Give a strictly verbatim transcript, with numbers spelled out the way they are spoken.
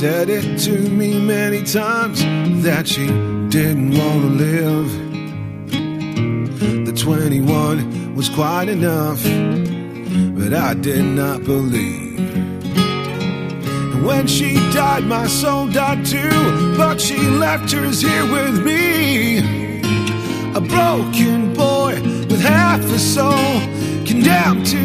said it to me many times that she didn't want to live. The twenty-one was quite enough, but I did not believe. And when she died, my soul died too, but she left hers here with me. A broken boy with half a soul, condemned to